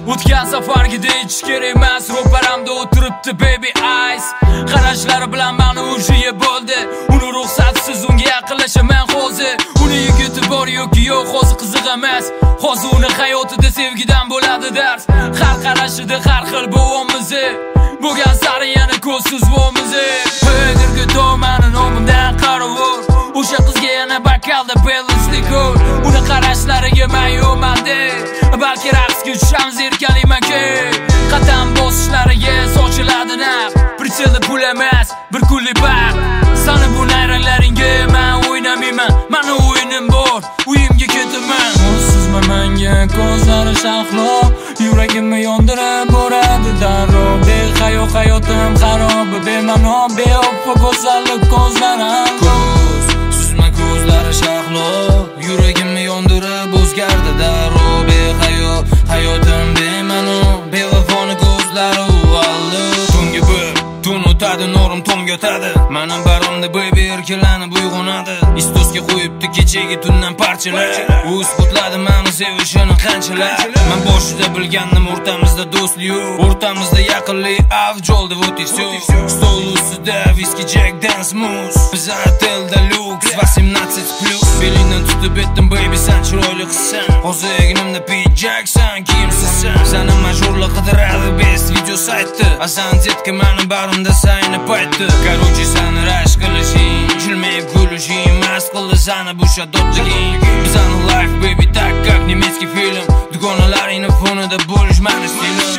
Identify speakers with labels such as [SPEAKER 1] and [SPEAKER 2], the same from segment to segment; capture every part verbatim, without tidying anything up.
[SPEAKER 1] O'tgan safargidek ichish kerak emas, ro'paramda o'tiribdi baby eyes. Qarashlari bilan meni ujiye bo'ldi. Uni ruxsatsiz unga yaqinlashaman hozir. Uni yigiti bor yoki yo'q, hozir qiziq emas. Hozir uni hayotida sevgidan bo'ladi dars. Har qarashida har xil bo'vimiz. Bo'lgan sari yana ko'zsiz bo'lmiz. Hey dirgito meni nomimdan qaravur. O'sha qizga yana bakalda bellishlik ko'r. Uni qarashlariga men yo'mandi. Balki raqsga tushamiz erkalikmanki. Qadam bosishlariga sochiladi naq. Prichelda pul emas, bir kunlik baxt. Sana bu nayranglaringga men o'ynamayman. Meni o'yinim bor, uyimga ketaman. Sizmi menga ko'zlari shahlo, yuragimni yondirib boradi darrov. Behayo hayotim xarob, bema'no beoppa go'zallik ko'zlarim. Ko'z, sizmi ko'zlari shahlo, yuragimni yondirib o'zgardi darrov. Behayo hayotim bema'no bevafoni ko'zlari vallo. Tungi bir tun o'tadi, norim tomga o'tadi. Mening barimda baby erkalanib uyg'onadi. Istosga qo'yibdi kechagi tundan parchalar. U isbotladi meni sevishini qanchalar. Men boshida bilgandim o'rtamizda do'stlik yo'q. O'rtamizda yaqinlik avj oldi, вот и всё. Stol ustida viski Jack Dance Moose. Biz hotelda luks va семнадцать plus. Belingdan tutib etdim baby sen chiroyli qizsan. Hozir egnimda Pete Jackson kiyimsizsan. Seni majorlar qidiradi best video saytda. Asan zetka mening barimda sayni paytdi. Короче seni rashk qilishing, jilmayib kulishing, mast qildi seni bu shadodliging. Bizani life baby tak как немецкий film. Dugonalaringni fonida bo'lish meni stilim.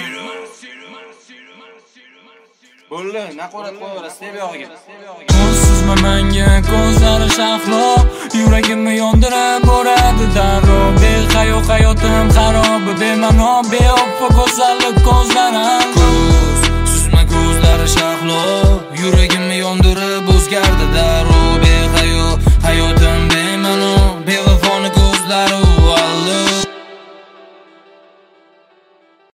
[SPEAKER 1] Bo'ldi, naqorat qo'yaverasiz deb yog'iga. Sizmi menga ko'zlari shahlo, yuragimni yondirib boradi darrov. Behayo hayotim xarob, bema'no beoppa go'zallik ko'zlarim.